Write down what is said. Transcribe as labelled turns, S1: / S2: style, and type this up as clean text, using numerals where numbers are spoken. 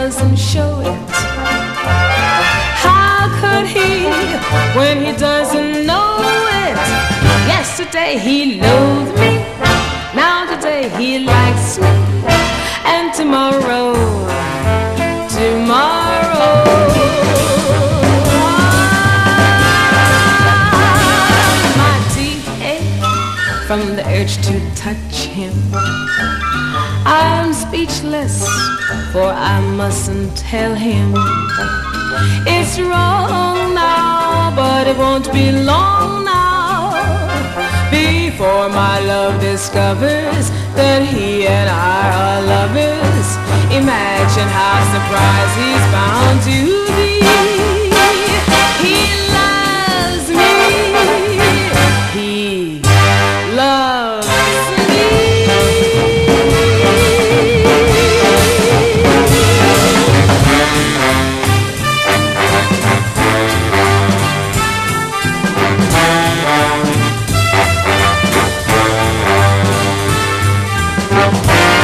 S1: doesn't show it? How could he when he doesn't know it? Yesterday he loathed me, now today he likes me, and tomorrow my teeth ache from the urge to touch him. I'm speechless, for I mustn't tell him. It's wrong now, but it won't be long now before my love discovers that he and I are lovers. Imagine how surprised he's bound to